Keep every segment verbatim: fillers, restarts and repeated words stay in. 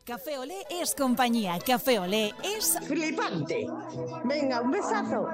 Café Olé es compañía. Café Olé es... ¡flipante! Venga, un besazo.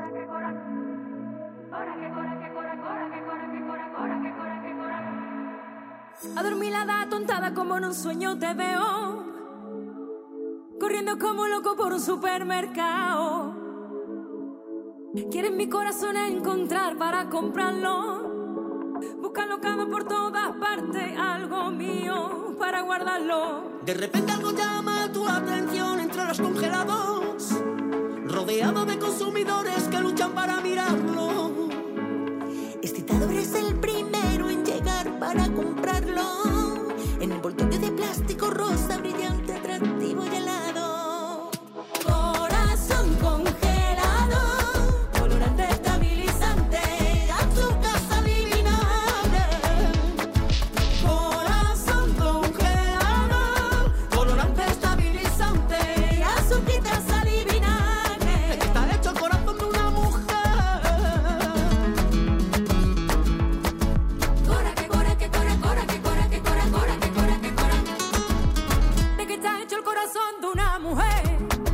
Adormilada, atontada como en un sueño te veo, corriendo como loco por un supermercado. Quieres mi corazón encontrar para comprarlo, busca locado por todas partes algo mío para guardarlo. De repente algo llama tu atención entre los congelados, rodeado de consumidores que luchan para mirarlo. Excitador es el primero en llegar para comprarlo, en el envoltorio de plástico rosa, brillante, atractivo y helado. Corazón congelado, colorante estabilizante, azúcar sal y vinagre. Corazón congelado, colorante estabilizante, azúcar sal y vinagre. Está hecho el corazón de una mujer. Cora, que cora, que cora, cora, que cora, que cora, cora, que cora, que cora. De que está hecho el corazón de una mujer.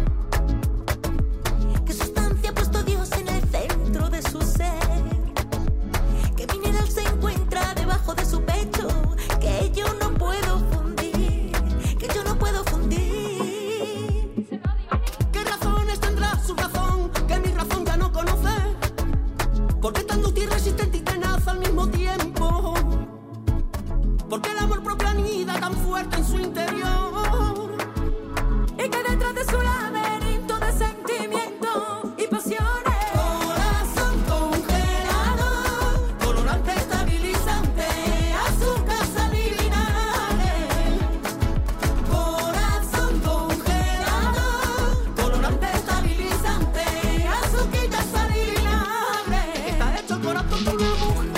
¿Qué sustancia ha puesto Dios en el centro de su ser? ¿Qué mineral se encuentra debajo de su pecho? Que yo no puedo fundir, que yo no puedo fundir. ¿Qué razones tendrá su razón que mi razón ya no conoce? ¿Por qué tan dúctil, resistente y tenaz al mismo tiempo? ¿Por qué el amor propio anida tan fuerte en su interior? Y que detrás de su laberinto de sentimientos y pasiones, Corazón congelado, Colorante estabilizante, azúcar sal y vinagre. Corazón congelado, colorante estabilizante, azúcar sal y vinagre. está hecho el corazón de una mujer.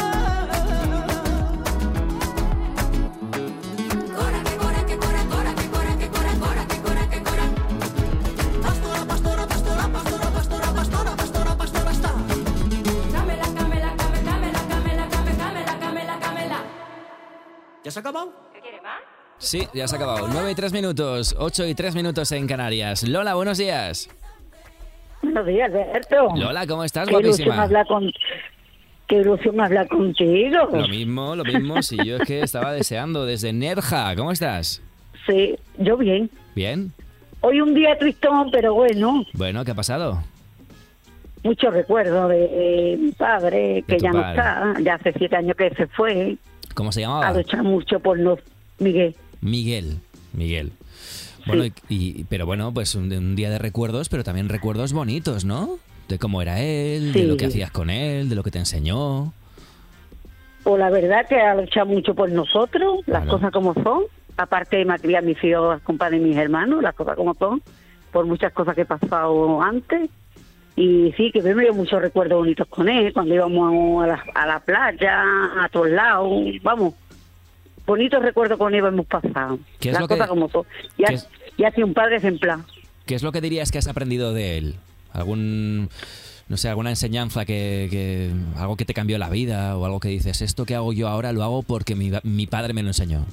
cora, que cora, que cora, cora, que cora, que cora, cora, que cora, que cora. Pastora, pastora, pastora, pastora, pastora, pastora, pastora, pastora, está. Camela, camela, came, camela, camela, came, camela, camela, camela. ¿Ya se ha acabado? Sí, ya se ha acabado. nueve y tres minutos, ocho y tres minutos en Canarias. Lola, buenos días. Buenos días, Alberto. Lola, ¿cómo estás, Qué ilusión guapísima? hablar con... Qué ilusión hablar contigo. Lo mismo, lo mismo. Si yo es que estaba deseando desde Nerja. ¿Cómo estás? Sí, yo bien. ¿Bien? Hoy un día tristón, pero bueno, Bueno, ¿qué ha pasado? muchos recuerdos de, eh, mi padre, que tu ya no padre. está, ya hace siete años que se fue, ¿Cómo se a llamaba? luchar mucho por no... Miguel, Miguel. Miguel. Bueno, Sí. y, y- pero bueno, pues un, un día de recuerdos, pero también recuerdos bonitos, ¿no? De cómo era él, de Sí. lo que hacías con él, de lo que te enseñó. pues la verdad que ha luchado mucho por nosotros, las Claro. cosas como son, aparte de me ha criado a mis hijos, compadre y mis hermanos, las cosas como son, por muchas cosas que he pasado antes. Y sí, que me dio muchos recuerdos bonitos con él, cuando íbamos a la, a la playa, a todos lados, vamos, bonitos recuerdos con él hemos pasado. ¿Qué es Las lo que- cosas como son. Y qué ha, es- y ha sido un padre ejemplar. ¿Qué es lo que dirías que has aprendido de él? ¿Algún, no sé, alguna enseñanza que, que algo que te cambió la vida o algo que dices, esto que hago yo ahora lo hago porque mi, mi padre me lo enseñó?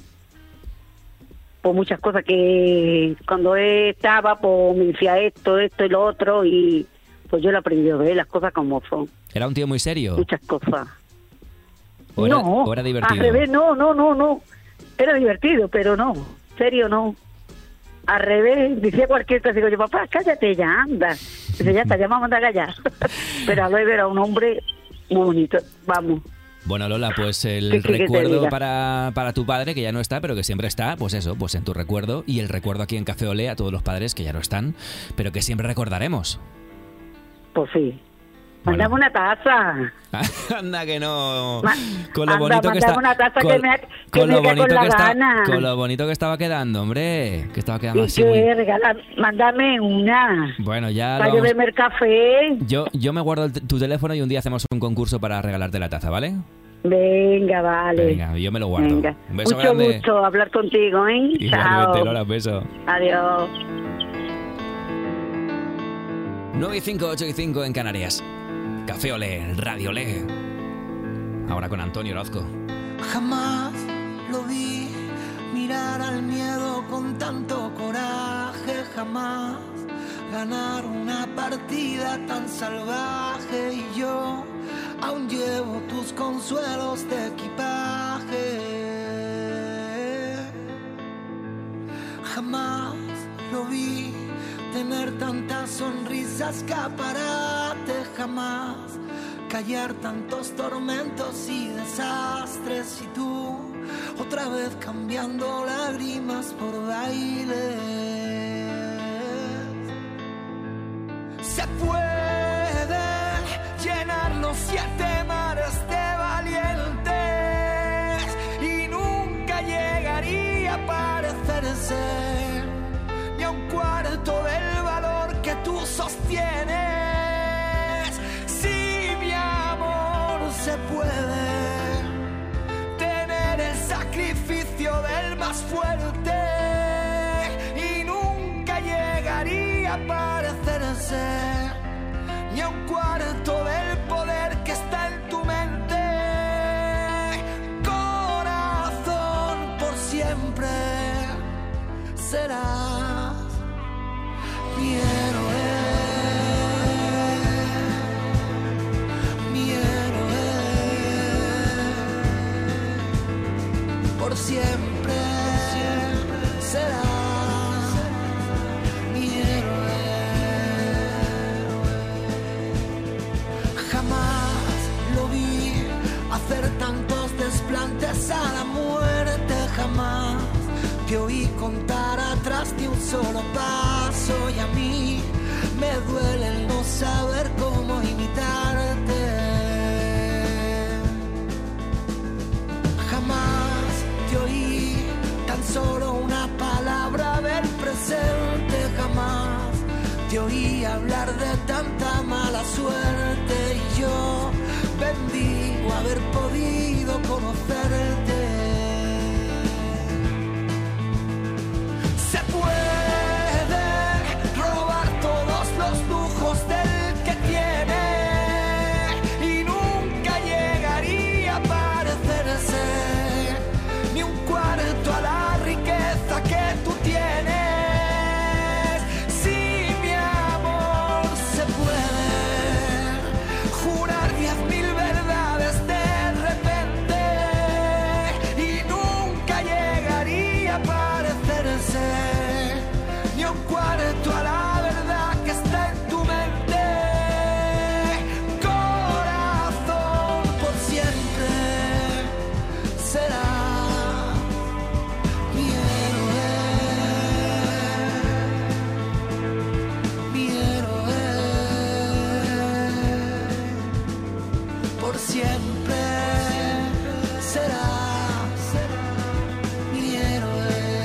Por muchas cosas que cuando él estaba, pues me decía esto, esto y lo otro, y pues yo lo he aprendido de él, las cosas como son, ¿Era un tío muy serio? muchas cosas. ¿O era, no, o era divertido? al revés, no, no, no, no. Era divertido, pero no, serio no. Al revés, decía cualquier cosa, digo yo, papá, cállate ya, anda. Dice, ya está, ya me vamos a callar. Pero al revés era un hombre muy bonito, vamos. Bueno, Lola, pues ¿Qué el quieres que te recuerdo diga? para, para tu padre, que ya no está, pero que siempre está, pues eso, pues en tu recuerdo. Y el recuerdo aquí en Café Olé a todos los padres que ya no están, pero que siempre recordaremos. Pues sí. Bueno. Mandame una taza. Anda que no. Ma- Con lo anda, bonito que mándame está. una taza con, que me ha- que con me lo queda con bonito la que está. gana. Con lo bonito que estaba quedando, hombre. Que estaba quedando Y así. que muy- regala, mándame una. Bueno, ya lo Para yo vamos- beber café. Yo, yo me guardo el t- tu teléfono y un día hacemos un concurso para regalarte la taza, ¿vale? Venga, vale. Venga, yo me lo guardo. Venga. Un beso Mucho grande. gusto hablar contigo, ¿eh? Igualmente, Chao. Lola, un beso. Adiós. nueve y cinco, ocho y cinco en Canarias. Café Olé, Radio Olé. Ahora con Antonio Orozco. Jamás lo vi mirar enfrentar al miedo con tanto coraje, jamás ganar una partida tan salvaje. Y yo aún llevo tus consuelos de equipaje. Jamás lo vi tener tantas sonrisas, escaparate, jamás callar tantos tormentos y desastres. Y tú otra vez cambiando lágrimas por baile. Se puede llenar los siete mares de valientes y nunca llegaría a parecerse ni a un cuarto del valor que tú sostienes. Si mi amor se puede tener el sacrificio del más fuerte y nunca llegaría a parecerse ni a un cuarto del poder que está en tu mente. Corazón, por siempre serás mi héroe, mi héroe, por siempre, siempre serás mi héroe. Jamás lo vi hacer tantos desplantes a la muerte, jamás te oí contar atrás de un solo paso. Y a mí me duele el no saber cómo imitarte. Jamás te oí tan solo una palabra del presente, jamás te oí hablar de tanta mala suerte. Y yo bendigo haber podido conocerte. Se puede robar todos los lujos del que tiene y nunca llegaría a parecerse ni un cuarto a la riqueza que tú tienes. Si mi amor se puede jurar diez mil verdades de repente y nunca llegaría a parecerse ni un cuarto a la verdad que está en tu mente. Corazón, por siempre será mi héroe, mi héroe, por siempre será mi héroe.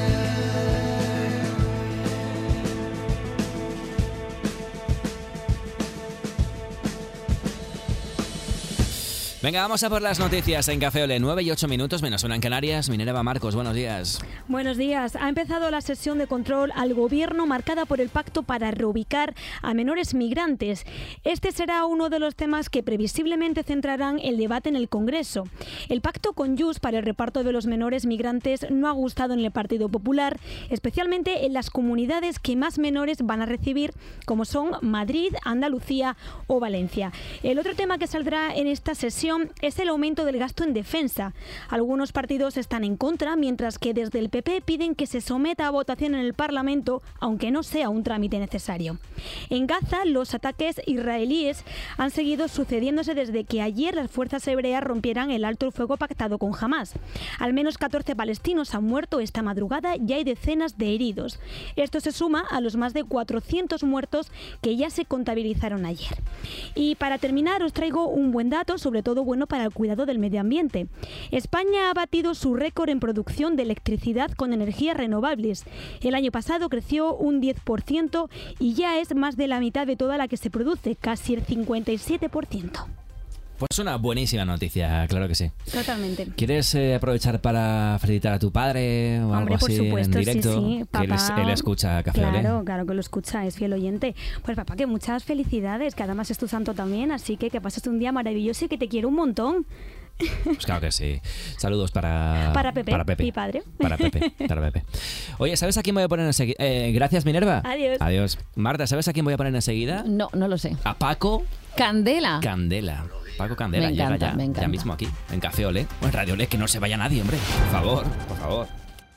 Venga, vamos a por las noticias en Café Olé. nueve y ocho minutos, menos una en Canarias. Minerva Marcos, buenos días. Buenos días. Ha empezado la sesión de control al gobierno marcada por el pacto para reubicar a menores migrantes. Este será uno de los temas que previsiblemente centrarán el debate en el Congreso. El pacto con Junts para el reparto de los menores migrantes no ha gustado en el Partido Popular, especialmente en las comunidades que más menores van a recibir, como son Madrid, Andalucía o Valencia. El otro tema que saldrá en esta sesión es el aumento del gasto en defensa. Algunos partidos están en contra, mientras que desde el P P piden que se someta a votación en el Parlamento, aunque no sea un trámite necesario. En Gaza, los ataques israelíes han seguido sucediéndose desde que ayer las fuerzas hebreas rompieran el alto el fuego pactado con Hamás. Al menos catorce palestinos han muerto esta madrugada y hay decenas de heridos. Esto se suma a los más de cuatrocientos muertos que ya se contabilizaron ayer. Y para terminar, os traigo un buen dato, sobre todo bueno para el cuidado del medio ambiente. España ha batido su récord en producción de electricidad con energías renovables. El año pasado creció un diez por ciento y ya es más de la mitad de toda la que se produce, casi el cincuenta y siete por ciento. Pues una buenísima noticia, claro que sí. Totalmente. ¿Quieres eh, aprovechar para felicitar a tu padre o Hombre, algo por así supuesto, en directo? sí, sí. Papá, que él, es- él escucha Café Olé. Claro, claro que lo escucha, es fiel oyente. Pues papá, que muchas felicidades, que además es tu santo también, así que que pases un día maravilloso y que te quiero un montón. Pues claro que sí. Saludos para... Para Pepe, para Pepe. mi padre. Para Pepe, para Pepe. Oye, ¿sabes a quién voy a poner enseguida? Eh, gracias, Minerva. Adiós. Adiós. Marta, ¿sabes a quién voy a poner enseguida? No, no lo sé. A Paco Candela. Candela. Paco Candela, Me encanta, llega ya, me encanta. ya mismo aquí, en Café Olé, o en Radio Olé, que no se vaya nadie, hombre. Por favor, por favor.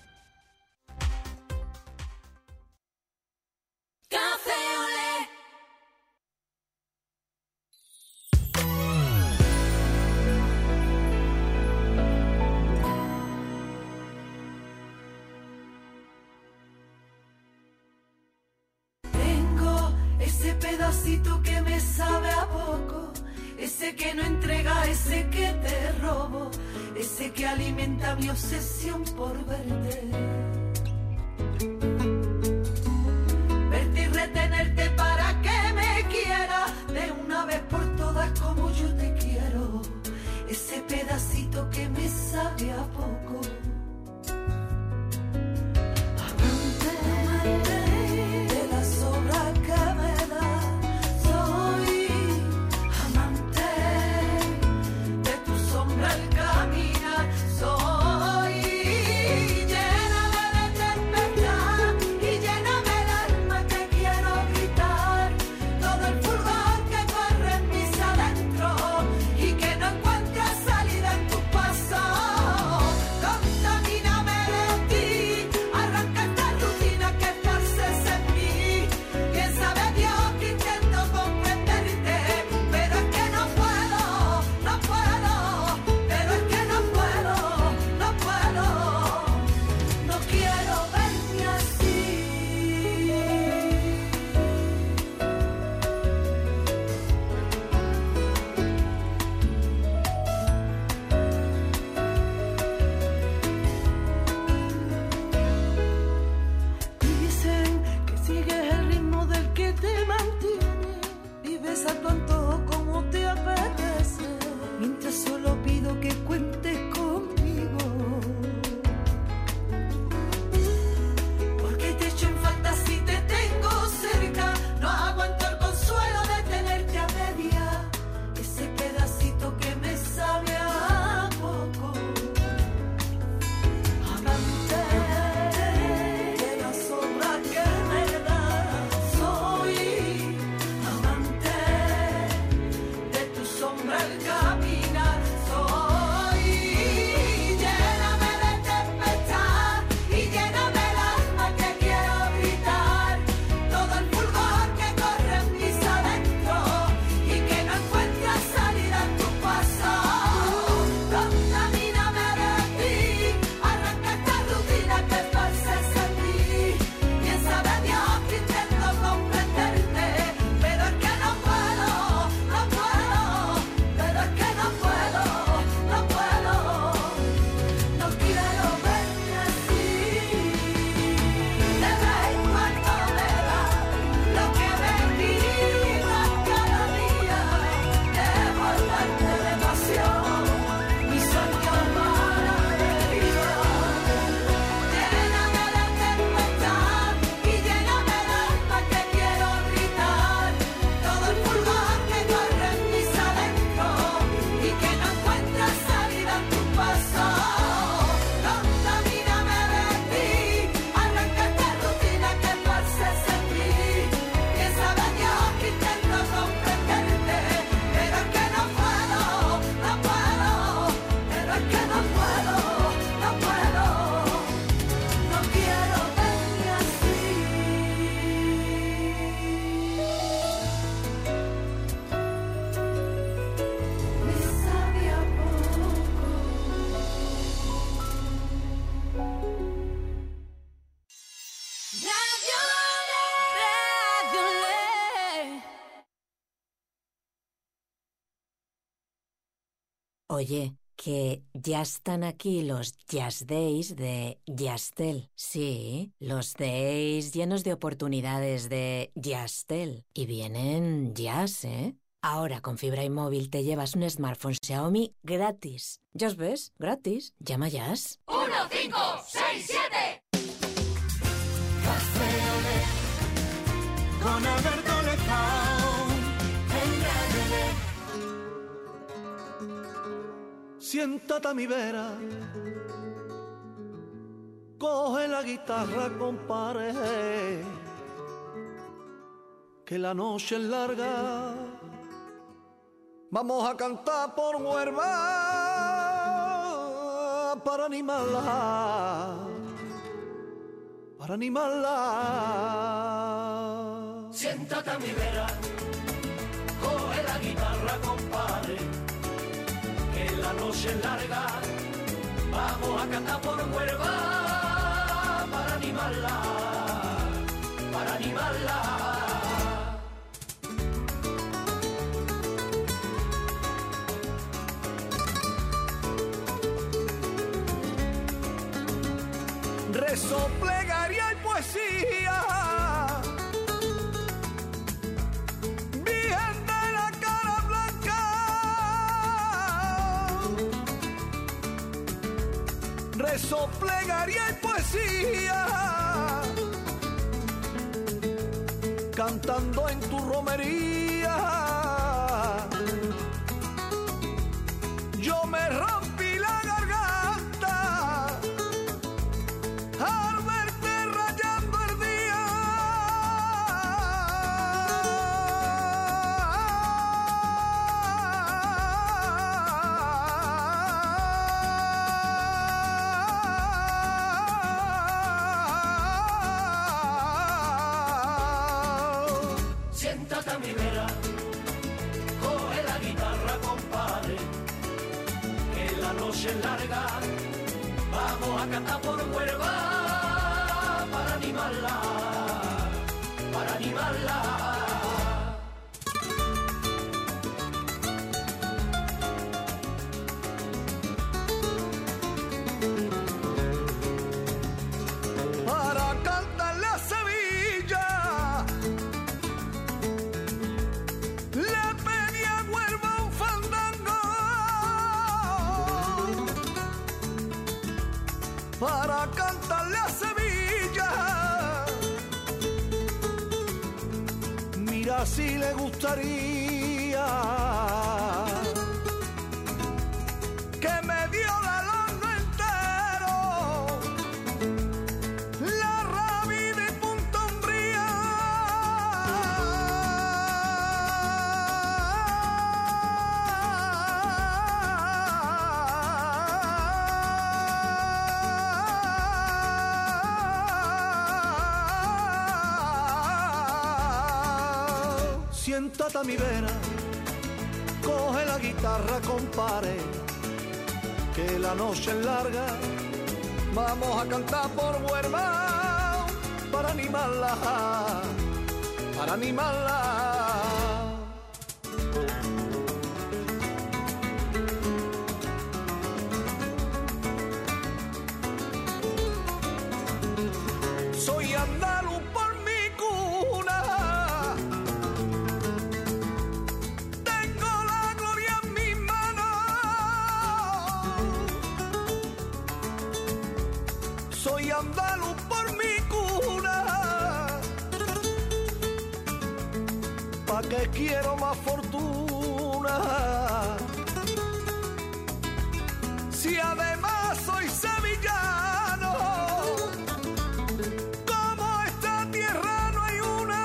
Café Olé. Tengo ese pedacito que me sabe a poco, ese que no entrega, ese que te robo, ese que alimenta mi obsesión por verte. Verte y retenerte para que me quiera de una vez por todas como yo te quiero, ese pedacito que me sabe a poco. De la sobra que me da, soy amante de tu sombra al caminar, soy lléname de tempestad y lléname el alma que quiero gritar, todo el fulgor que corre en mis adentros y que no encuentra salida en tus pasos, contamíname de ti, arranca esta rutina que esparces en mí, quién sabe Dios que intento comprenderte, pero es que no puedo, no puedo, pero es que no puedo, no puedo, no quiero verme así. Dicen que sigues el ritmo del que te mantiene, vives a tu antojo como te apetece, mientras solo pido que cuentes conmigo, porque te echo en falta si te tengo cerca, no aguanto el consuelo de tenerte a media, ese pedacito que me sabe a poco. Amante de la sombra que me da, soy amante de tu sombra al caminar, soy lléname de tempestad y lléname el alma que quiero gritar, todo el fulgor que corre en mis adentros y que no encuentra salida en tu paso, contamíname de ti, arranca esta rutina que esparces en mí, quién sabe Dios que intento comprenderte, pero es que no puedo, no puedo, pero es que no puedo, no puedo, no quiero verme así, de vez en cuando me da lo que me pida cada día, devolverte de pasión, mi sueño para vida, lléname de tempestad y lléname el alma que quiero gritar, todo el fulgor que corre en mis adentros y que no encuentra salida en tu paso, contamíname de ti, arranca esta rutina que esparces en mí, quién sabe Dios que intento comprenderte, pero es que no puedo, no puedo, pero es que no puedo, no puedo, no quiero verme así. Me sabe a poco. Radio Olé, Radio Olé. Oye, que ya están aquí los Jazz Days de Jazztel. Sí, los days llenos de oportunidades de Jazztel. Y vienen jazz, ¿eh? Ahora con fibra y móvil te llevas un smartphone Xiaomi gratis. ¿Ya os ves? Gratis. Llama Jazz. uno, cinco, seis, siete. Con Alberto Lezao en Radio Olé. Siéntate a mi vera, coge la guitarra, compadre, que la noche es larga. Vamos a cantar por Huelva para animarla, para animarla. Siéntate a mi vera, coge la guitarra, compadre, que la noche es larga. Vamos a cantar por Huelva para animarla, para animarla. Rezo, plegaria y poesía, Virgen de la cara blanca. Rezo, plegaria y poesía, cantando en tu romería. Yo me rompí la garganta al verte rayando el día. Siéntate a mi vera, coge la guitarra, compadre, que la noche es larga. Vamos a cantar por Huelva para animarla, para animarla. Para cantarle a Sevilla, le pedí a Huelva un fandango. Para cantarle a Sevilla, mira si le gustaría que me dio la longa entero, la rabia de Punta Umbría. Siéntate a mi vera, coge la guitarra, compadre, que la noche es larga. Vamos a cantar por Huelva para animarla, para animarla. Soy andaluz por mi cuna, tengo la gloria en mis manos. Soy andaluz por mi cuna, pa' que quiero más fortuna, si además soy sevillano. Como esta tierra no hay una.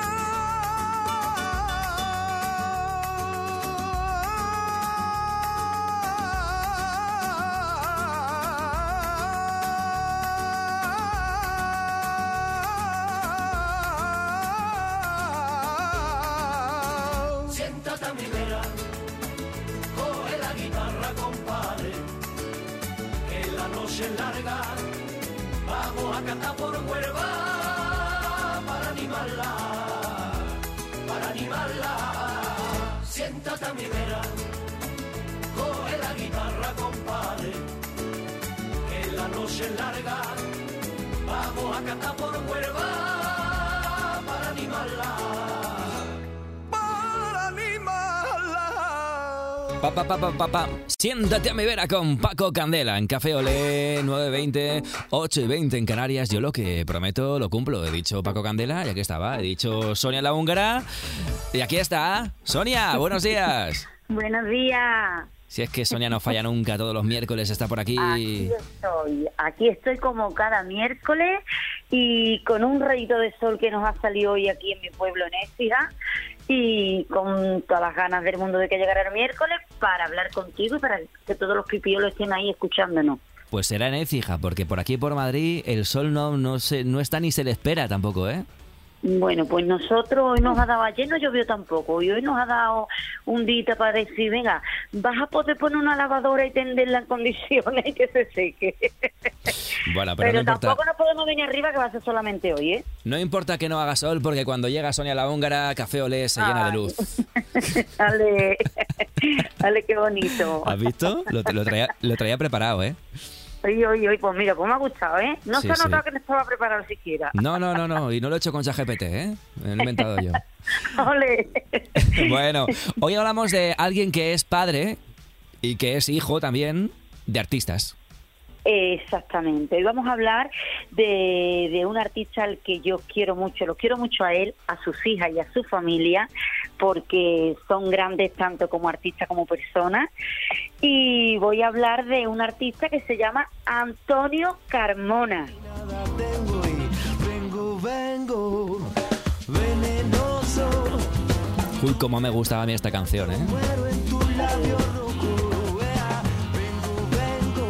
Siéntate a mi vera, coge la guitarra, compadre, que la noche es larga. Vamos a cantar por Huelva para animarla, para animarla. Siéntate a mi vera, coge la guitarra, compadre, que la noche es larga. Vamos a cantar por Huelva para animarla. Pa, pa, pa, pa, pa, pa. Siéntate a mi vera con Paco Candela en Café Olé, nueve veinte, ocho y veinte en Canarias. Yo lo que prometo lo cumplo. He dicho Paco Candela y aquí estaba. He dicho Sonia la húngara y aquí está. Sonia, buenos días. Buenos días. Si es que Sonia no falla nunca, todos los miércoles está por aquí. Aquí estoy, aquí estoy como cada miércoles y con un rayito de sol que nos ha salido hoy aquí en mi pueblo, en Écija, y con todas las ganas del mundo de que llegara el miércoles para hablar contigo y para que todos los pipiolos estén ahí escuchándonos. Pues será en Écija, porque por aquí por Madrid el sol no, no, se, no está ni se le espera tampoco, ¿eh? Bueno, pues nosotros hoy nos ha dado, ayer no llovió tampoco, y hoy nos ha dado un día para decir, venga, vas a poder poner una lavadora y tenderla en condiciones y que se seque. Bueno, pero, pero no importa, tampoco nos podemos venir arriba, que va a ser solamente hoy, ¿eh? no importa que no haga sol, porque cuando llega Sonia la húngara, Café Olé se llena Ay. de luz. Dale, dale, qué bonito. ¿Has visto? Lo, lo, traía, lo traía preparado, ¿eh? Oye, oye, oye, pues mira, pues me ha gustado, ¿eh? No Sí, se ha notado sí. que no estaba preparado siquiera. No, no, no, no, y no lo he hecho con ChatGPT, ¿eh? Me lo he inventado yo. Ole. Bueno, hoy hablamos de alguien que es padre y que es hijo también de artistas. Exactamente. Hoy vamos a hablar de, de un artista al que yo quiero mucho, lo quiero mucho a él, a sus hijas y a su familia, porque son grandes tanto como artista como persona. Y voy a hablar de un artista que se llama Antonio Carmona. Vengo, vengo, venenoso. Uy, cómo me gustaba a mí esta canción, ¿eh? Muero en tu labio rojo. Ea, vengo, vengo,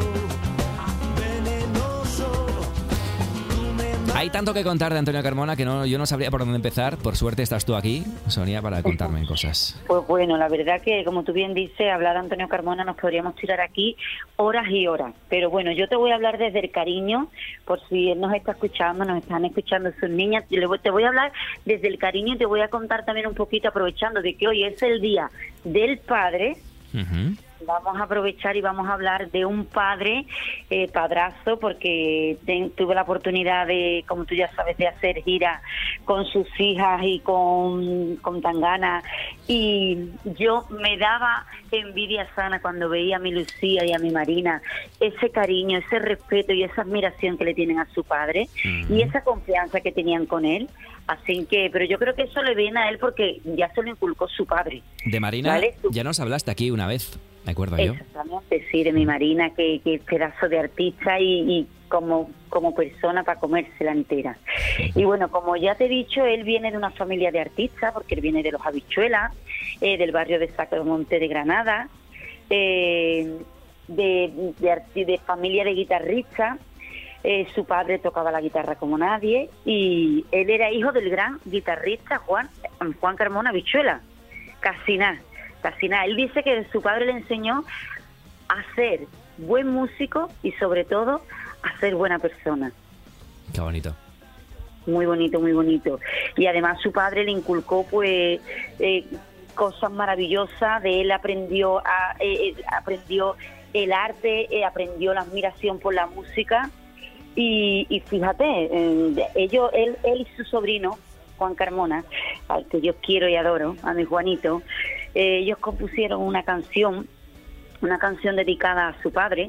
venenoso. Tú me Hay tanto que contar de Antonio Carmona que no, yo no sabría por dónde empezar. Por suerte estás tú aquí, Sonia, para contarme cosas. Pues bueno, la verdad que, como tú bien dices, hablar de Antonio Carmona nos podríamos tirar aquí horas y horas. Pero bueno, yo te voy a hablar desde el cariño, por si él nos está escuchando, nos están escuchando sus niñas. Te voy- te voy a hablar desde el cariño y te voy a contar también un poquito, aprovechando de que hoy es el Día del Padre. Uh-huh. Vamos a aprovechar y vamos a hablar de un padre, eh, padrazo, porque ten- tuve la oportunidad de, como tú ya sabes, de hacer gira con sus hijas y con, con Tangana, y yo me daba envidia sana cuando veía a mi Lucía y a mi Marina, ese cariño, ese respeto y esa admiración que le tienen a su padre, Ujú. y esa confianza que tenían con él. Así que, pero yo creo que eso le viene a él porque ya se lo inculcó su padre. De Marina, Vale. ya nos hablaste aquí una vez, me acuerdo yo. Exactamente, sí, de mi Marina, que, que pedazo de artista y, y como, como persona para comérsela entera. Y bueno, como ya te he dicho, él viene de una familia de artistas, porque él viene de los Habichuelas, eh, del barrio de Sacromonte de Granada, eh, de, de, arti- de familia de guitarristas. Eh, su padre tocaba la guitarra como nadie y él era hijo del gran guitarrista Juan Juan Carmona Habichuela. Casi nada, casi nada. Él dice que su padre le enseñó a ser buen músico y sobre todo a ser buena persona. Qué bonito. Muy bonito, muy bonito. Y además su padre le inculcó pues eh, cosas maravillosas. De él aprendió a, eh, eh, aprendió el arte, eh, aprendió la admiración por la música. Y, y fíjate, eh, ellos, él, él y su sobrino, Juan Carmona, al que yo quiero y adoro, a mi Juanito, eh, ellos compusieron una canción, una canción dedicada a su padre,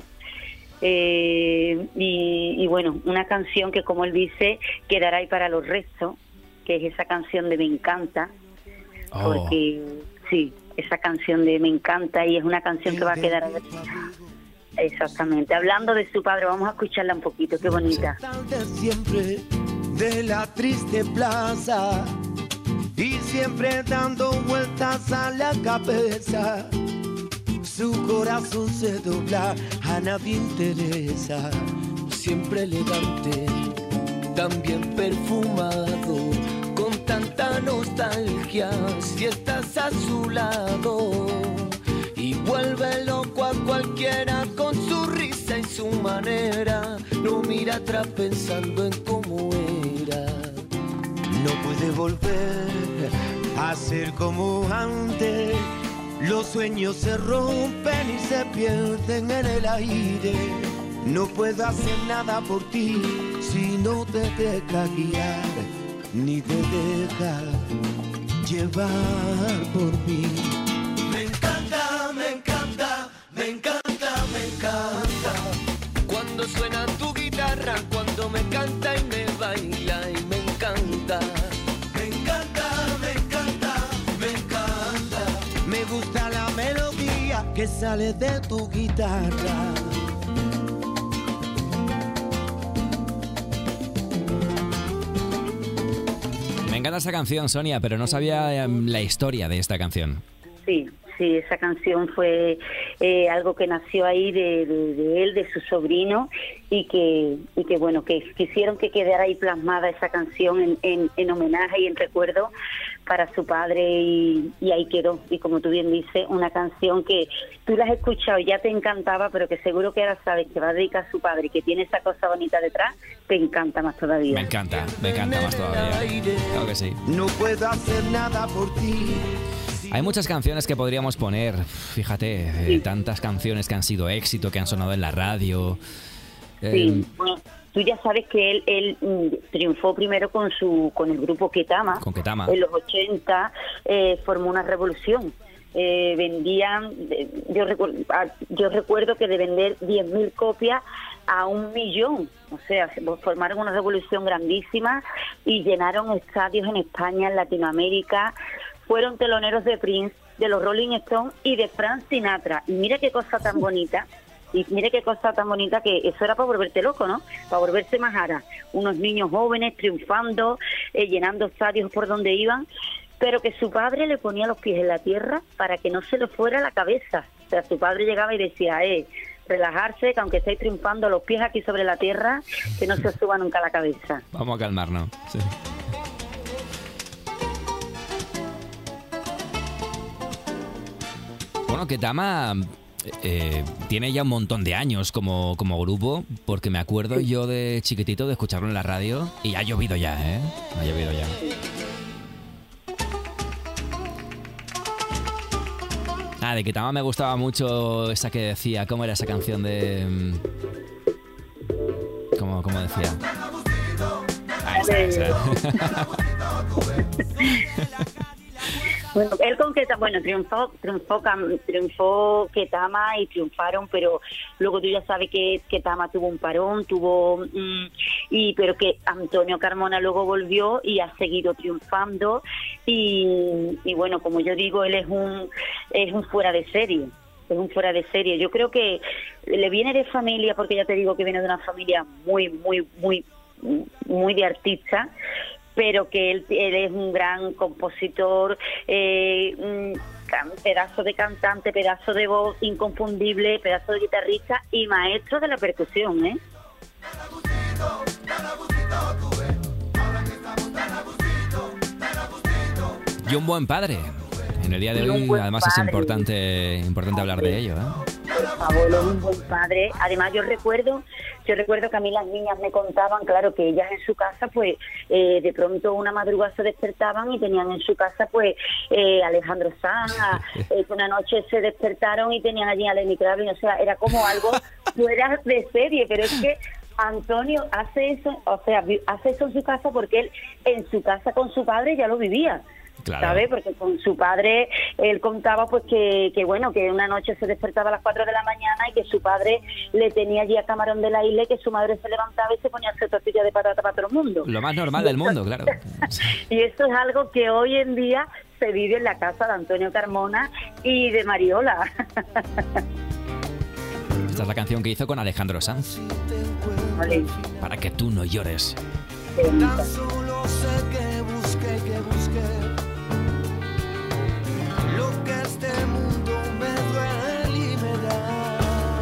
eh, y, y bueno, una canción que, como él dice, quedará ahí para los restos, que es esa canción de Me Encanta, Oh. porque sí, esa canción de Me Encanta, y es una canción que va a quedar ahí. Exactamente. Hablando de su padre, vamos a escucharla un poquito, qué bonita. de siempre de la triste plaza y siempre dando vueltas a la cabeza. Su corazón se dobla, a nadie interesa. Siempre elegante, también perfumado, con tanta nostalgia. Si estás a su lado y vuelve loco a cualquiera con su risa y su manera. No mira atrás pensando en cómo era. No puede volver a ser como antes. Los sueños se rompen y se pierden en el aire. No puedo hacer nada por ti si no te deja guiar, ni te deja llevar por mí. Me encanta, me encanta, me encanta, me encanta. Cuando suena tu guitarra, cuando me canta y me baila y me encanta. Me encanta, me encanta, me encanta. Me gusta la melodía sale de tu guitarra. Me encanta esta canción, Sonia, pero no sabía um, la historia de esta canción. Sí, sí, esa canción fue eh, algo que nació ahí de, de, de él, de su sobrino, y que, y que bueno, que quisieron que quedara ahí plasmada esa canción en, en, en homenaje y en recuerdo para su padre, y, y ahí quedó. Y como tú bien dices, una canción que tú la has escuchado y ya te encantaba, pero que seguro que ahora sabes que va a dedicar a su padre y que tiene esa cosa bonita detrás, te encanta más todavía. Me encanta, me encanta más todavía. Claro que sí. No puedo hacer nada por ti. Hay muchas canciones que podríamos poner, fíjate, Sí. eh, tantas canciones que han sido éxito, que han sonado en la radio. Sí, Eh, bueno, tú ya sabes que él, él mm, triunfó primero con su con el grupo Ketama. Con Ketama. En los ochenta eh, formó una revolución. Eh, vendían, eh, yo, recu- ah, yo recuerdo que de vender diez mil copias a un millón. O sea, formaron una revolución grandísima y llenaron estadios en España, en Latinoamérica. Fueron teloneros de Prince, de los Rolling Stones y de Frank Sinatra. Y mira qué cosa tan bonita. Y mire qué cosa tan bonita, que eso era para volverte loco, ¿no? Para volverse majara. Unos niños jóvenes triunfando, eh, llenando estadios por donde iban, pero que su padre le ponía los pies en la tierra para que no se le fuera la cabeza. O sea, su padre llegaba y decía, eh, relajarse, que aunque estéis triunfando, los pies aquí sobre la tierra, que no se os suba nunca la cabeza. Vamos a calmarnos. Sí. Bueno, Ketama eh, tiene ya un montón de años como, como grupo, porque me acuerdo yo de chiquitito de escucharlo en la radio y ha llovido ya, ¿eh? Ha llovido ya. Ah, de Ketama me gustaba mucho esa que decía, ¿cómo era esa canción de...? mm, ¿Cómo, cómo decía? Ah, esa, esa. Bueno, él con Ketama, bueno, triunfó, triunfó, Cam- triunfó Ketama y triunfaron, pero luego tú ya sabes que Ketama tuvo un parón, tuvo, mm, y pero que Antonio Carmona luego volvió y ha seguido triunfando, y, y bueno, como yo digo, él es un, es un fuera de serie, es un fuera de serie. Yo creo que le viene de familia, porque ya te digo que viene de una familia muy, muy, muy, muy de artista, pero que él, él es un gran compositor, eh, un can- pedazo de cantante, pedazo de voz inconfundible, pedazo de guitarrista y maestro de la percusión, ¿eh? Y un buen padre. En el día de Y un hoy, buen además, es padre. importante, importante hablar de ello, ¿eh? Por favor, es un buen padre. Además, yo recuerdo, yo recuerdo que a mí las niñas me contaban, claro, que ellas en su casa, pues, eh, de pronto una madrugada se despertaban y tenían en su casa, pues, eh, Alejandro Sanz, a- eh, que una noche se despertaron y tenían allí a Lenny Kravitz. O sea, era como algo fuera de serie, pero es que Antonio hace eso, o sea, vi- hace eso en su casa porque él en su casa con su padre ya lo vivía. Claro. ¿Sabes? Porque con su padre él contaba pues que, que bueno, que una noche se despertaba a las cuatro de la mañana y que su padre le tenía allí a Camarón de la Isla y que su madre se levantaba y se ponía a hacer tortilla de patata para todo el mundo. Lo más normal del mundo, claro. Y esto es algo que hoy en día se vive en la casa de Antonio Carmona y de Mariola. Esta es la canción que hizo con Alejandro Sanz. Vale. Para que tú no llores. Tan solo sé que busqué, que busqué lo que este mundo me duele y me da.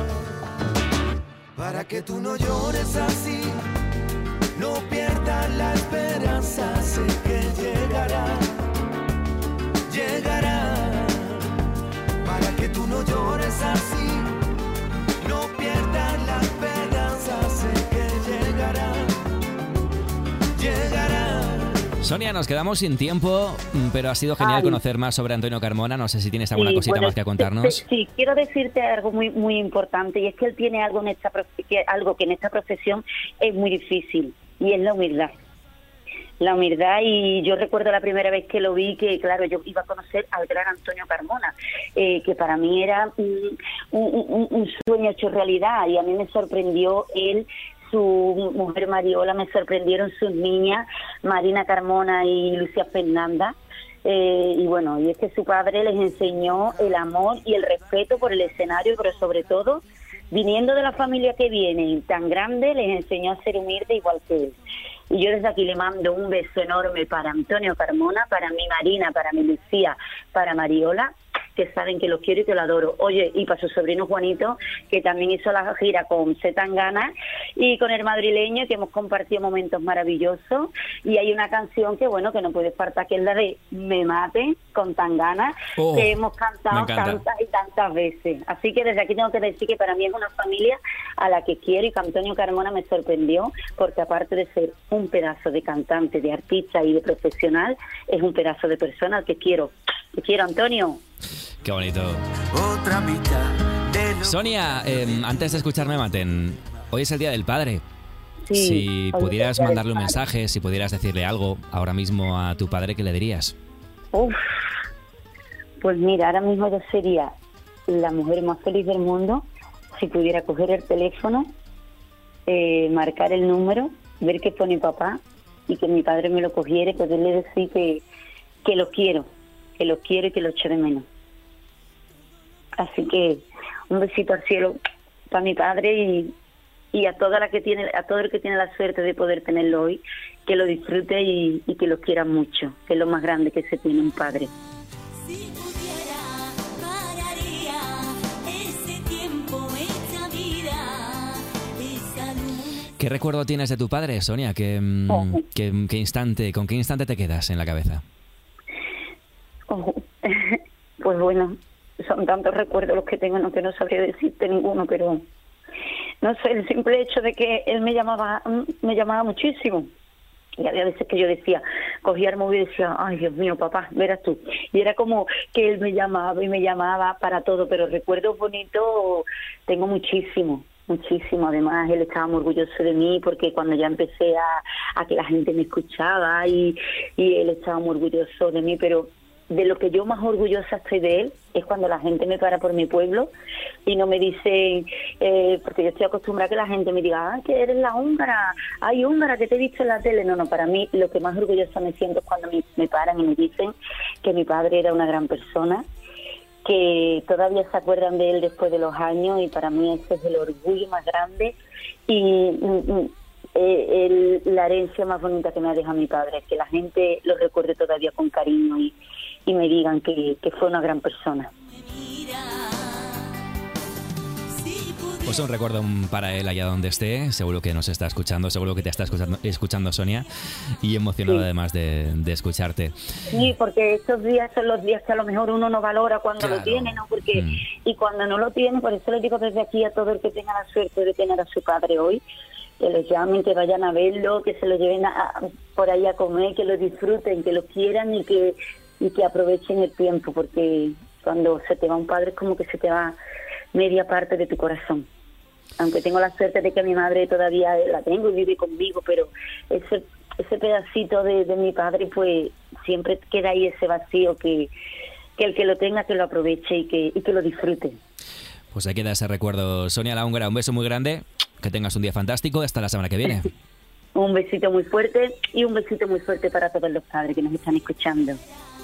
Para que tú no llores así, no pierdas la esperanza, sé que llegará, llegará. Para que tú no llores así, no pierdas la esperanza, sé que llegará, llegará. Sonia, nos quedamos sin tiempo, pero ha sido genial Ay. conocer más sobre Antonio Carmona. No sé si tienes alguna Sí, cosita bueno, más que contarnos. Sí, sí, quiero decirte algo muy muy importante, y es que él tiene algo en esta prof- que, algo que en esta profesión es muy difícil, y es la humildad. La humildad, y yo recuerdo la primera vez que lo vi, que claro, yo iba a conocer al gran Antonio Carmona, eh, que para mí era un, un, un- un sueño hecho realidad, y a mí me sorprendió él, su mujer Mariola, me sorprendieron sus niñas, Marina Carmona y Lucia Fernanda. Eh, y bueno, y es que su padre les enseñó el amor y el respeto por el escenario, pero sobre todo, viniendo de la familia que viene tan grande, les enseñó a ser humilde igual que él. Y yo desde aquí le mando un beso enorme para Antonio Carmona, para mi Marina, para mi Lucía, para Mariola, que saben que los quiero y que lo adoro. Oye, y para su sobrino Juanito, que también hizo la gira con C. Tangana y con el madrileño, que hemos compartido momentos maravillosos. Y hay una canción que, bueno, que no puede faltar, que es la de Me Mate, con Tangana, oh, que hemos cantado tantas y tantas veces. Así que desde aquí tengo que decir que para mí es una familia a la que quiero, y que Antonio Carmona me sorprendió, porque aparte de ser un pedazo de cantante, de artista y de profesional, es un pedazo de persona al que quiero. Te quiero, Antonio. Qué bonito. Otra mitad de lo... Sonia, eh, antes de escucharme maten, hoy es el Día del Padre. Sí, si pudieras mandarle un mensaje, si pudieras decirle algo ahora mismo a tu padre, ¿qué le dirías? Uf, pues mira, ahora mismo yo sería la mujer más feliz del mundo si pudiera coger el teléfono, eh, marcar el número, ver qué pone papá y que mi padre me lo cogiera y poderle decir que, que lo quiero, que lo quiero y que lo echo de menos. Así que un besito al cielo para mi padre y, y a toda la que tiene, a todo el que tiene la suerte de poder tenerlo hoy, que lo disfrute y, y que lo quiera mucho, que es lo más grande que se tiene un padre. Si pudiera, pararía ese tiempo, esa vida, esa luz. ¿Qué recuerdo tienes de tu padre, Sonia? ¿Qué, Oh. qué, qué instante, ¿Con qué instante te quedas en la cabeza? Oh, pues bueno, son tantos recuerdos los que tengo, no, que no sabría decirte ninguno, pero no sé, el simple hecho de que él me llamaba, me llamaba muchísimo. Y había veces que yo decía, cogía el móvil y decía, ay Dios mío, papá, verás tú. Y era como que él me llamaba y me llamaba para todo, pero recuerdos bonitos tengo muchísimo, muchísimo. Además, él estaba muy orgulloso de mí, porque cuando ya empecé a, a que la gente me escuchaba y, y él estaba muy orgulloso de mí, pero de lo que yo más orgullosa estoy de él es cuando la gente me para por mi pueblo y no me dicen, eh, porque yo estoy acostumbrada a que la gente me diga, ah, que eres la húngara, ay, húngara, que te he visto en la tele. No, no, para mí lo que más orgullosa me siento es cuando me, me paran y me dicen que mi padre era una gran persona, que todavía se acuerdan de él después de los años, y para mí ese es el orgullo más grande y, y eh, el, la herencia más bonita que me ha dejado mi padre, que la gente lo recuerde todavía con cariño y y me digan que, que fue una gran persona. Pues un recuerdo para él allá donde esté, seguro que nos está escuchando, seguro que te está escuchando, escuchando Sonia, y emocionado sí. además de, de escucharte. Sí, porque estos días son los días que a lo mejor uno no valora cuando claro. lo tiene, ¿no? Porque mm. y cuando no lo tiene, por eso les digo desde aquí a todo el que tenga la suerte de tener a su padre hoy, que los llamen, que vayan a verlo, que se lo lleven a, a, por ahí a comer, que lo disfruten, que lo quieran y que y que aprovechen el tiempo, porque cuando se te va un padre es como que se te va media parte de tu corazón. Aunque tengo la suerte de que mi madre todavía la tengo y vive conmigo, pero ese ese pedacito de, de mi padre, pues siempre queda ahí ese vacío, que, que el que lo tenga, que lo aproveche y que, y que lo disfrute. Pues ahí queda ese recuerdo. Sonia la Húngara, un beso muy grande, que tengas un día fantástico, hasta la semana que viene. Un besito muy fuerte y un besito muy fuerte para todos los padres que nos están escuchando.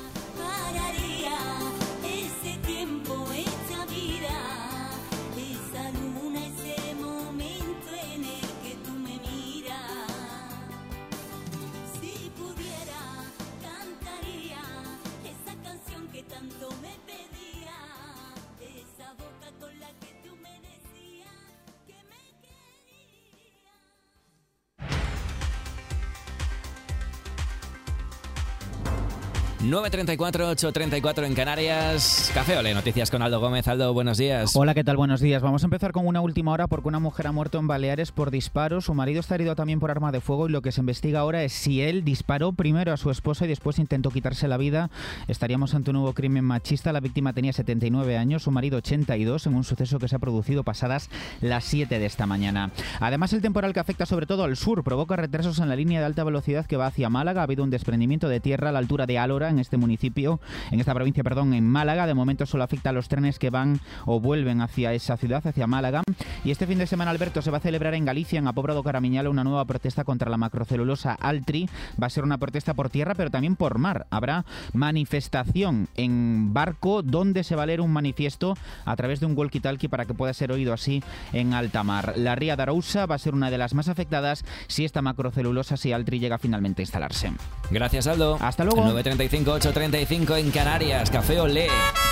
nueve treinta y cuatro, ocho treinta y cuatro en Canarias. Café Olé, noticias con Aldo Gómez. Aldo, buenos días. Hola, ¿qué tal? Buenos días. Vamos a empezar con una última hora porque una mujer ha muerto en Baleares por disparos. Su marido está herido también por arma de fuego y lo que se investiga ahora es si él disparó primero a su esposa y después intentó quitarse la vida. Estaríamos ante un nuevo crimen machista. La víctima tenía setenta y nueve años, su marido ochenta y dos, en un suceso que se ha producido pasadas las siete de esta mañana. Además, el temporal que afecta sobre todo al sur provoca retrasos en la línea de alta velocidad que va hacia Málaga. Ha habido un desprendimiento de tierra a la altura de Álora, en en este municipio, en esta provincia, perdón, en Málaga. De momento solo afecta a los trenes que van o vuelven hacia esa ciudad, hacia Málaga. Y este fin de semana, Alberto, se va a celebrar en Galicia, en Apóbrado Caramiñala, una nueva protesta contra la macrocelulosa Altri. Va a ser una protesta por tierra, pero también por mar. Habrá manifestación en barco, donde se va a leer un manifiesto a través de un walkie-talkie para que pueda ser oído así en alta mar. La ría de Arousa va a ser una de las más afectadas si esta macrocelulosa, si Altri llega finalmente a instalarse. Gracias, Aldo. Hasta luego. nueve treinta y cinco, ocho treinta y cinco en Canarias. Café Olé.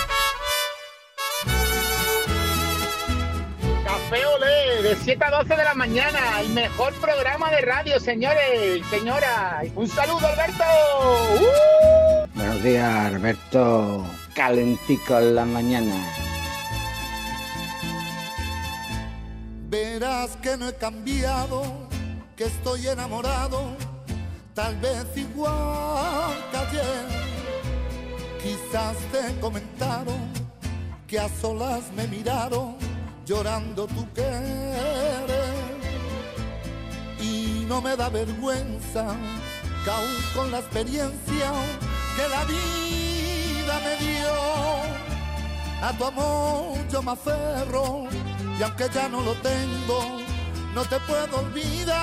Café Olé, de siete a doce de la mañana, el mejor programa de radio, señores, señora. Un saludo, Alberto. ¡Uh! Buenos días, Alberto. Calentico en la mañana. Verás que no he cambiado, que estoy enamorado, tal vez igual que ayer. Quizás te comentaron que a solas me miraron llorando tu querer. Y no me da vergüenza que aún con la experiencia que la vida me dio, a tu amor yo me aferro. Y aunque ya no lo tengo, no te puedo olvidar.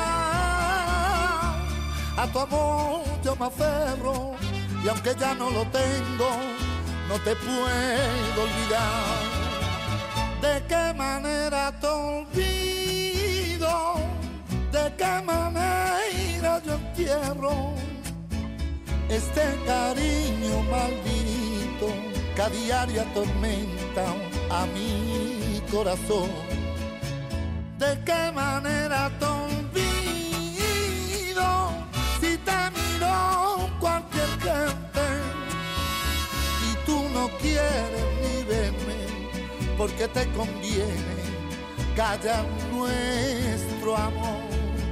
A tu amor yo me aferro. Y aunque ya no lo tengo, no te puedo olvidar. ¿De qué manera te olvido? ¿De qué manera yo entierro este cariño maldito que a diario atormenta a mí? Corazón, ¿de qué manera te olvido si te miro cualquier gente y tú no quieres ni verme porque te conviene callar nuestro amor?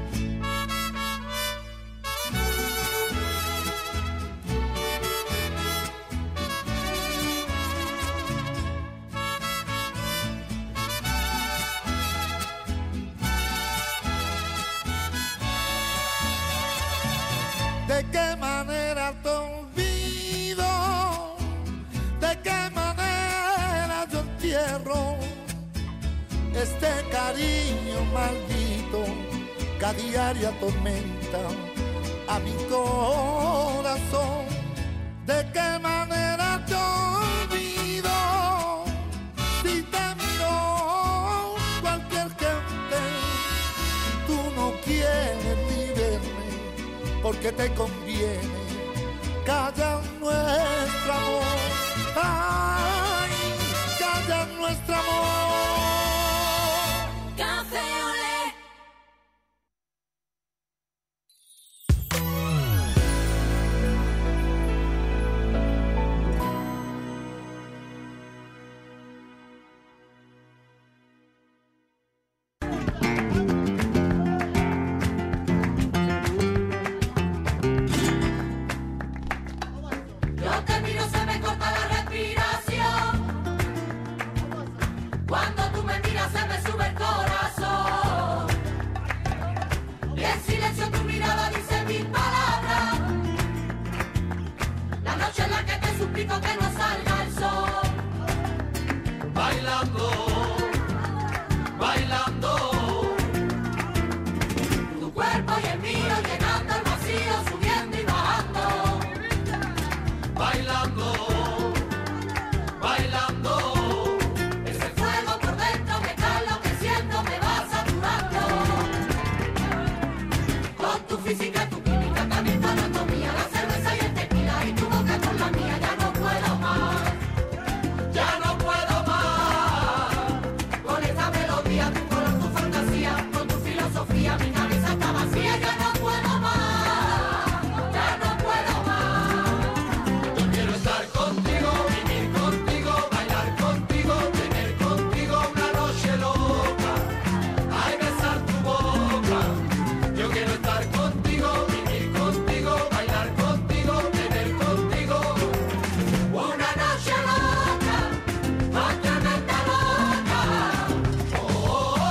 ¿De qué manera te olvido? ¿De qué manera yo entierro este cariño maldito que a diario atormenta a mi corazón? ¿De qué manera te olvido si te miro cualquier gente y tú no quieres ni verme porque te conviene callar nuestro amor? Ay, callar nuestro amor. Café Olé. Oh,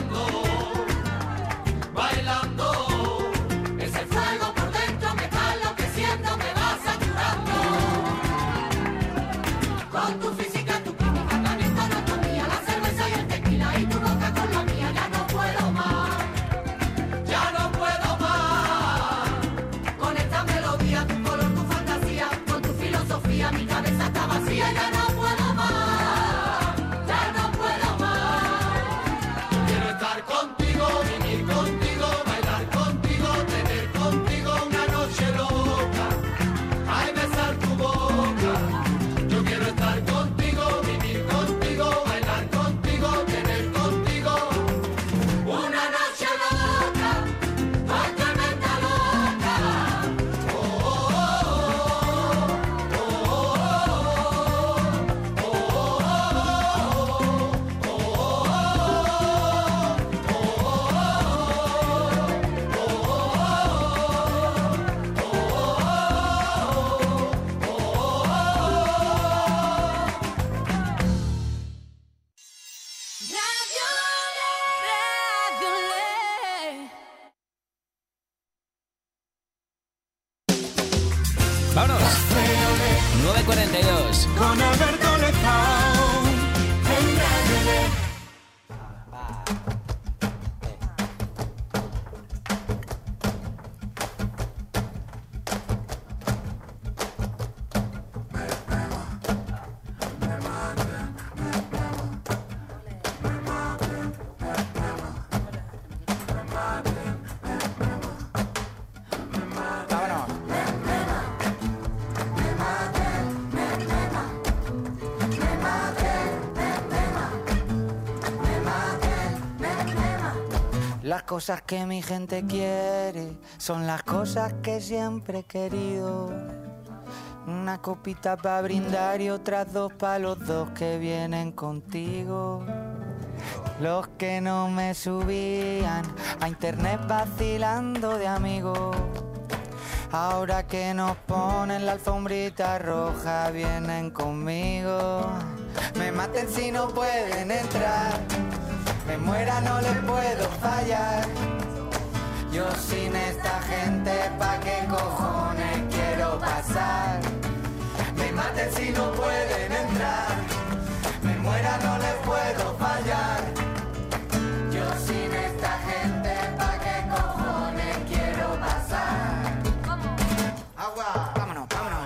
bailando, bailando. Ese fuego por dentro me está enloqueciendo, me va saturando. Con tu física, tu química, también tu anatomía, la cerveza y el tequila y tu boca con la mía, ya no puedo más, ya no puedo más. Con esta melodía, tu color, tu fantasía, con tu filosofía, mi cabeza está vacía, ya no puedo más, ya no puedo más. Quiero estar contigo, vivir contigo, bailar contigo, tener contigo una noche loca, ay, besar tu boca. Yo quiero estar contigo, vivir contigo, bailar contigo, tener contigo una noche loca, ay, tremenda loca. Oh, oh, oh, oh, oh, oh, ¡Vámonos! nueve cuarenta y dos. Con Alberto Lezao, en Radio Le. Las cosas que mi gente quiere son las cosas que siempre he querido. Una copita para brindar y otras dos para los dos que vienen contigo. Los que no me subían a internet vacilando de amigos. Ahora que nos ponen la alfombrita roja vienen conmigo. Me maten si no pueden entrar. Me muera, no les puedo fallar. Yo sin esta gente, ¿pa' qué cojones quiero pasar? Me maten si no pueden entrar. Me muera, no les puedo fallar. Yo sin esta gente, ¿pa' qué cojones quiero pasar? Agua, vámonos, vámonos.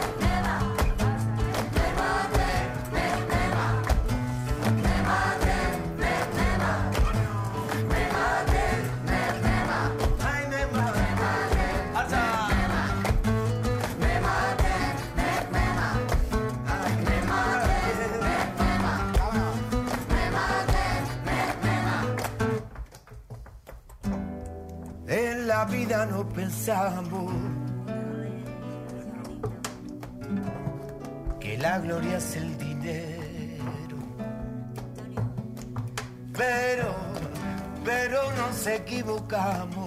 En la vida no pensamos que la gloria es el dinero, pero, pero nos equivocamos.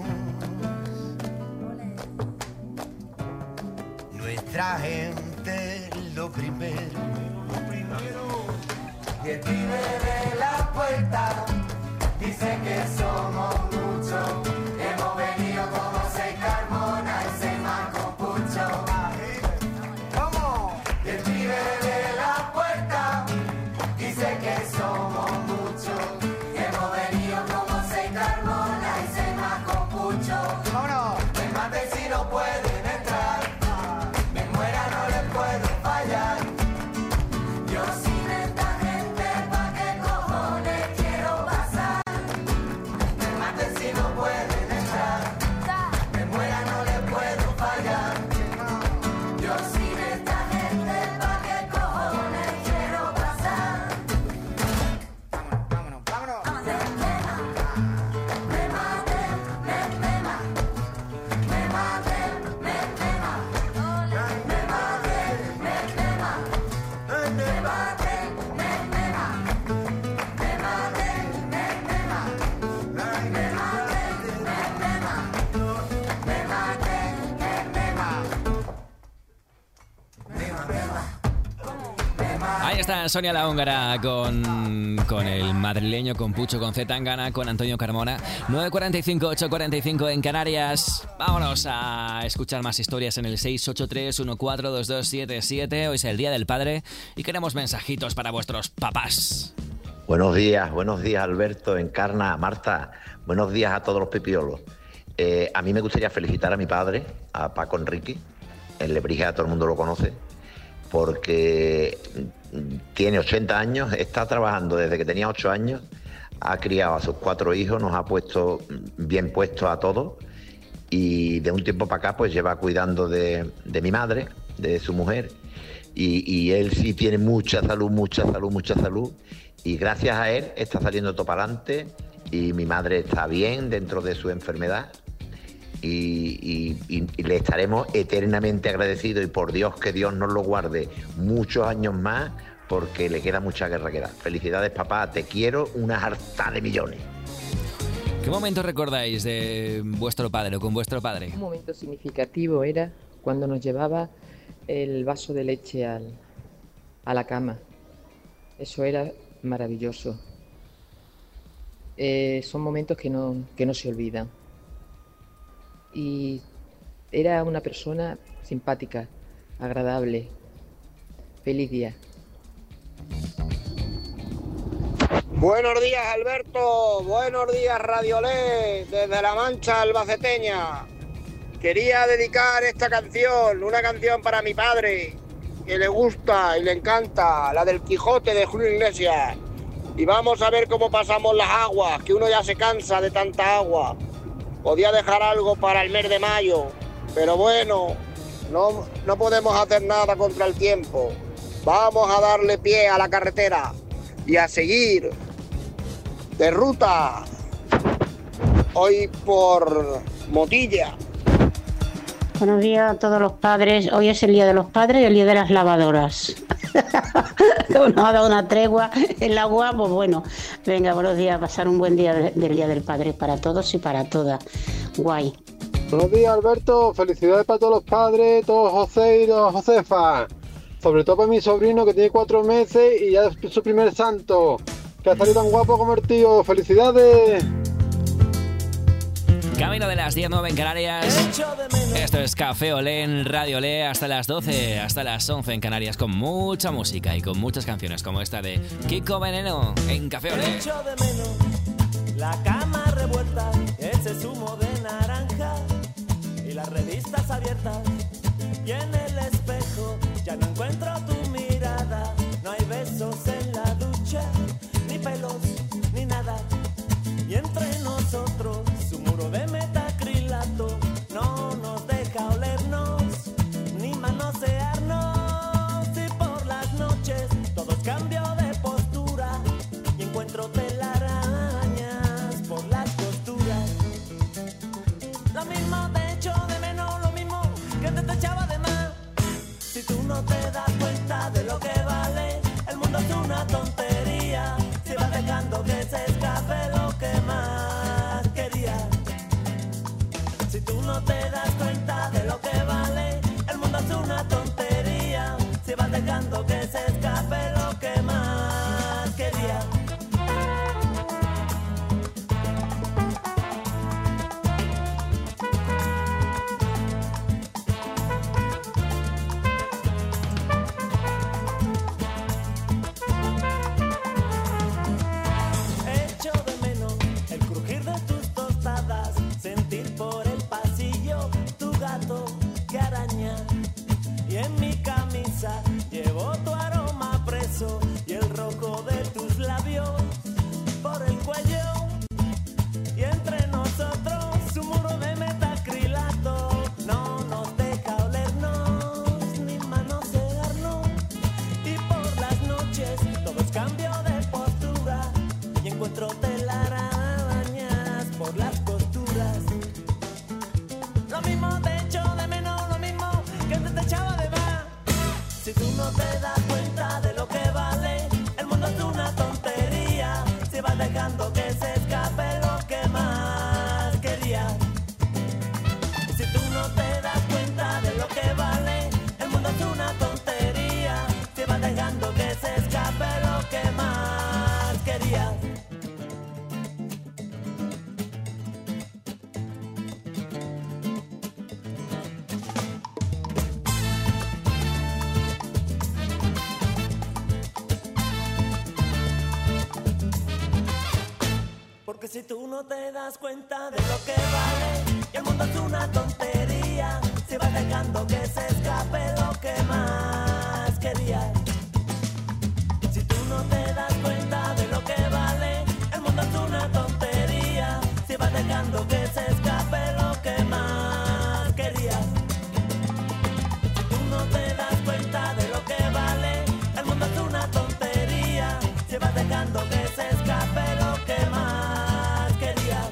Nuestra gente es lo primero, lo primero. Y el pibe de la puerta dice que somos muchos. Hemos venido como seis Carmona y seis Marco Pucho. ¿Cómo? Y el pibe de la puerta dice que somos muchos. Hemos venido como seis Carmona y seis Marco Pucho. ¡Vámonos! Me maten si no pueden entrar. Me muera, no les puedo fallar. Yo sin esta gente, ¿pa' qué cojones quiero? Suena Sonia la Húngara con, con el madrileño, con Pucho, con Z Tangana, con Antonio Carmona. nueve cuarenta y cinco, ocho cuarenta y cinco en Canarias. Vámonos a escuchar más historias en el seis ocho tres, uno cuatro, dos dos siete siete. Hoy es el Día del Padre y queremos mensajitos para vuestros papás. Buenos días, buenos días Alberto, Encarna, Marta. Buenos días a todos los pipiolos. Eh, a mí me gustaría felicitar a mi padre, a Paco Enrique. En Lebrija todo el mundo lo conoce, porque tiene ochenta años, está trabajando desde que tenía ocho años, ha criado a sus cuatro hijos, nos ha puesto bien puestos a todos y de un tiempo para acá pues lleva cuidando de, de mi madre, de su mujer y, y él sí tiene mucha salud, mucha salud, mucha salud y gracias a él está saliendo todo para adelante y mi madre está bien dentro de su enfermedad. Y, y, y, y le estaremos eternamente agradecidos y por Dios que Dios nos lo guarde muchos años más porque le queda mucha guerra que dar. Felicidades papá, te quiero una harta de millones. ¿Qué momento recordáis de vuestro padre o con vuestro padre? Un momento significativo era cuando nos llevaba el vaso de leche al, a la cama. Eso era maravilloso. Eh, son momentos que no, que no se olvidan. Y era una persona simpática, agradable. Feliz día. Buenos días Alberto, buenos días Radiolé, desde La Mancha albaceteña. Quería dedicar esta canción, una canción para mi padre, que le gusta y le encanta, la del Quijote de Julio Iglesias. Y vamos a ver cómo pasamos las aguas, que uno ya se cansa de tanta agua. Podía dejar algo para el mes de mayo, pero bueno, no, no podemos hacer nada contra el tiempo. Vamos a darle pie a la carretera y a seguir de ruta. Hoy por Motilla. Buenos días a todos los padres. Hoy es el Día de los Padres y el Día de las Lavadoras. Nos ha dado una tregua el agua, pues bueno. Venga, buenos días, pasar un buen día de, del Día del Padre para todos y para todas. Guay. Buenos días, Alberto. Felicidades para todos los padres, todos José y todos Josefa. Sobre todo para mi sobrino que tiene cuatro meses y ya es su primer santo. Que ha salido tan guapo como el tío. ¡Felicidades! Camino de las diez, nueve en Canarias. Esto es Café Olé en Radio Olé hasta las doce, hasta las once en Canarias, con mucha música y con muchas canciones como esta de Kiko Veneno en Café Olé. Echo de menos la cama revuelta, ese zumo de naranja y las revistas abiertas. Y en el espejo ya no encuentro tu mirada. No hay besos en la ducha, ni pelos, ni nada. Y entre nosotros su muro de metacrilato no nos deja olernos ni manosearnos. Y por las noches todos cambio de postura y encuentro telarañas por las costuras. Lo mismo te echo de menos, lo mismo que te, te echaba de más. Si tú no te das cuenta de lo que vale, el mundo es una tontería. Si vas dejando que se escape lo que más querías. Si tú no te das cuenta de lo que vale, el mundo es una tontería. Si vas dejando que se escape lo que más querías. Echo de menos el crujir de tus tostadas, sentir por el pasillo tu gato que araña. Y en mi camisa llevo tu aroma preso y el rojo de tus labios por el cuello. Y entre nosotros su muro de metacrilato no nos deja olernos ni manosearnos. Y por las noches todos cambio de postura y encuentro telarañas por las costuras. Lo mismo te echo de menos, lo mismo que te, te echaba de más. Si tú no te das cuenta de lo que vale, el mundo es una tontería. Si vas dejando que se escape lo que más querías. Si tú no te das cuenta de lo que vale, el mundo es una tontería. Si vas dejando que se escape Porque si tú no te das cuenta de lo que vale, y el mundo es una tontería, si vas dejando que se escape lo que más querías. Si tú no te das cuenta de lo que vale, el mundo es una tontería, si vas dejando que se escape lo que más querías. Si tú no te das cuenta de lo que vale, el mundo es una tontería, si vas dejando que se escape lo que más querías.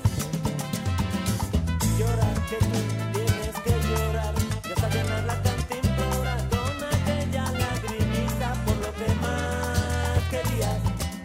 Llorar que tú tienes que llorar, ya hasta llenar la cantimplora con aquella lagrimita por lo que más querías.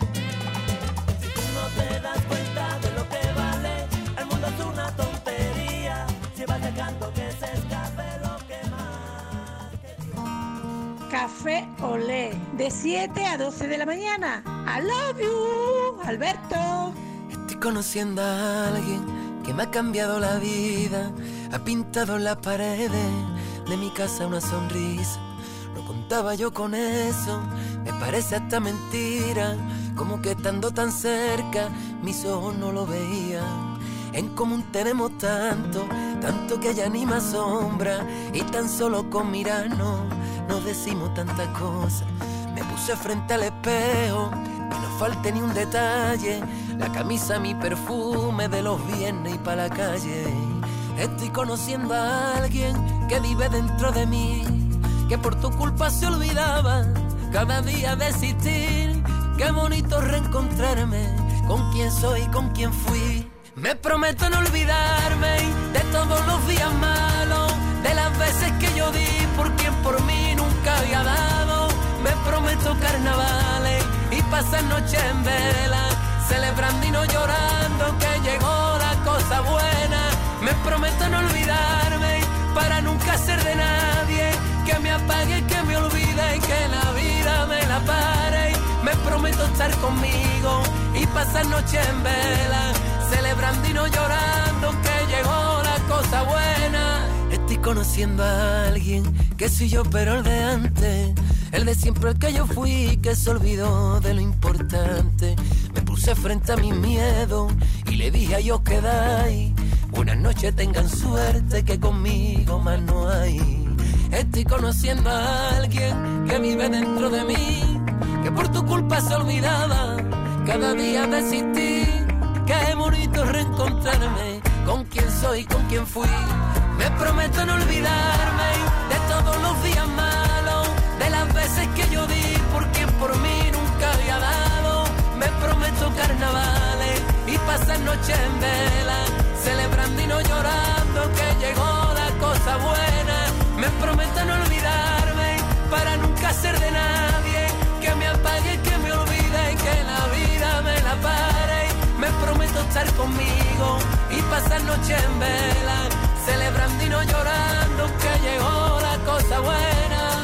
Si tú no te das cuenta de lo que vale, el mundo es una tontería, si vas dejando que se escape lo que más querías. Café Olé, de siete a doce de la mañana. I love you, Alberto. Estoy conociendo a alguien que me ha cambiado la vida, ha pintado en las paredes de mi casa una sonrisa. No contaba yo con eso, me parece hasta mentira, como que estando tan cerca mis ojos no lo veían. En común tenemos tanto, tanto que ya ni me asombra, y tan solo con mirarnos nos decimos tantas cosas. Me puse frente al espejo, que no falte ni un detalle, la camisa, mi perfume de los viernes y pa' la calle. Estoy conociendo a alguien que vive dentro de mí, que por tu culpa se olvidaba cada día de existir. Qué bonito reencontrarme con quien soy, con quien fui. Me prometo no olvidarme de todos los días malos, de las veces que yo di por quien por mí nunca había dado. Me prometo carnavales y pasar noches en vela, celebrando y no llorando que llegó la cosa buena. Me prometo no olvidarme para nunca ser de nadie, que me apague, que me olvide y que la vida me la pare. Me prometo estar conmigo y pasar noches en vela, celebrando y no llorando que llegó la cosa buena. Estoy conociendo a alguien que soy yo pero el de antes, el de siempre, el que yo fui, que se olvidó de lo importante. Me puse frente a mi miedo y le dije a Dios que dai, buenas noches, tengan suerte, que conmigo más no hay. Estoy conociendo a alguien que vive dentro de mí, que por tu culpa se olvidaba cada día de existir. Qué bonito reencontrarme con quien soy, con quien fui. Me prometo no olvidarme de todos los días malos, de las veces que yo di por quien por mí nunca había dado. Me prometo carnavales y pasar noches en vela, celebrando y no llorando que llegó la cosa buena. Me prometo no olvidarme para nunca ser de nadie, que me apague, que me olvide y que la vida me la pare. Me prometo estar conmigo y pasar noche en vela, celebrando y no llorando que llegó la cosa buena.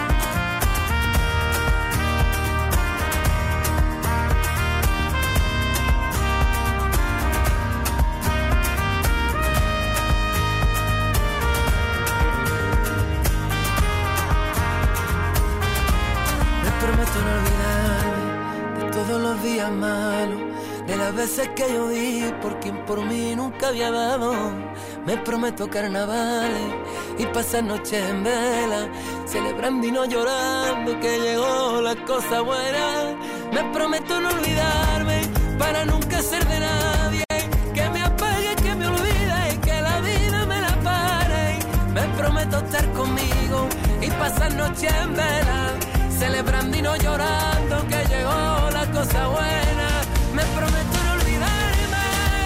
Me prometo no olvidarme de todos los días malos, de las veces que yo di por quien por mí nunca había dado. Me prometo carnavales y pasar noches en vela, celebrando y no llorando que llegó la cosa buena. Me prometo no olvidarme para nunca ser de nadie, que me apague, que me olvide y que la vida me la pare. Me prometo estar conmigo y pasar noches en vela, celebrando y no llorando que llegó la cosa buena. Me prometo no olvidarme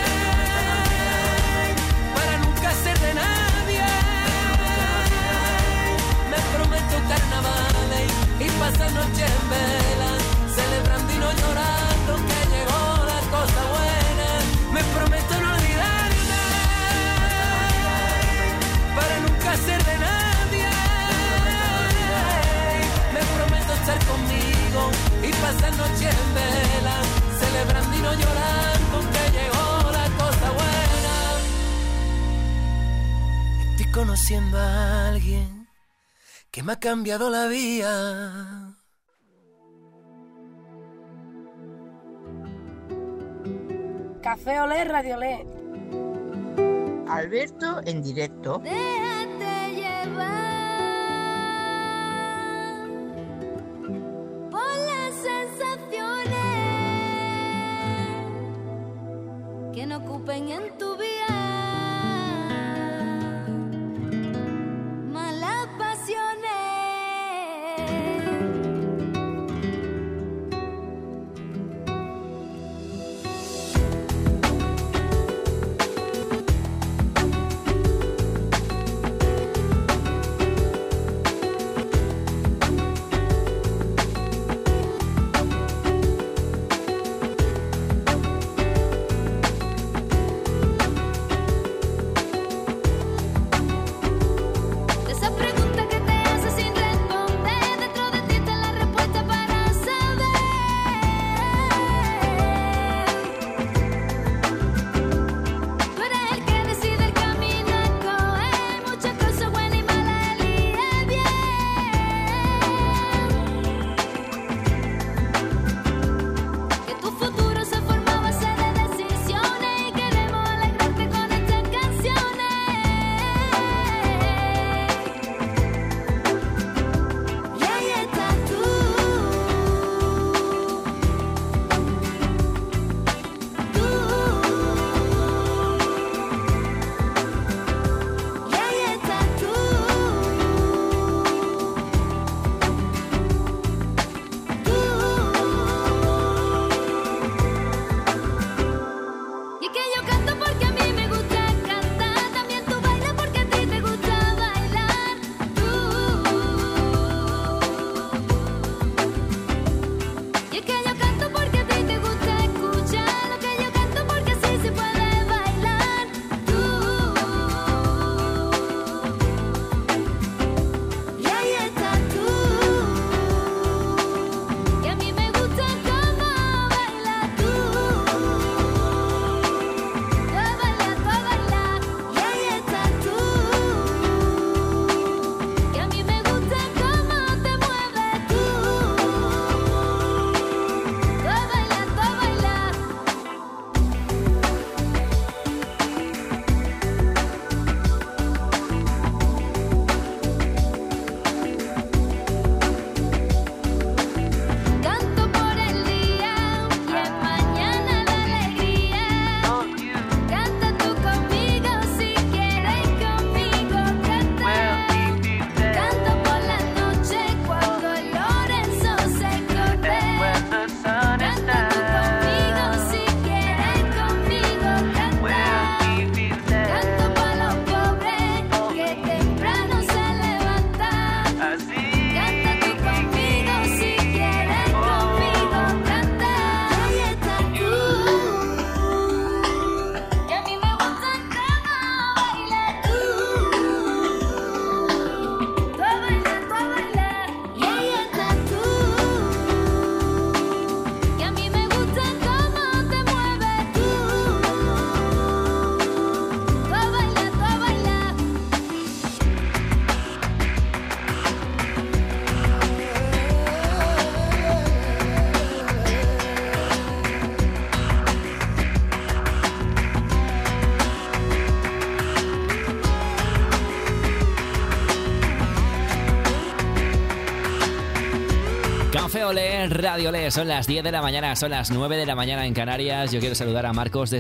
para nunca ser de nadie. Me prometo carnavales y pasar noches en vela, celebrando y no llorando que llegó la cosa buena. Me prometo no olvidarme para nunca ser de nadie. Me prometo estar conmigo y pasar noches en vela, celebrando y no llorando que llegó la cosa buena. Estoy conociendo a alguien que me ha cambiado la vida. Café Olé, Radio Olé. Alberto en directo. Déjate llevar por las sensaciones que no ocupen en tu vida malas pasiones. Café Olé, Radio Olé, son las diez de la mañana, son las nueve de la mañana en Canarias. Yo quiero saludar a Marcos desde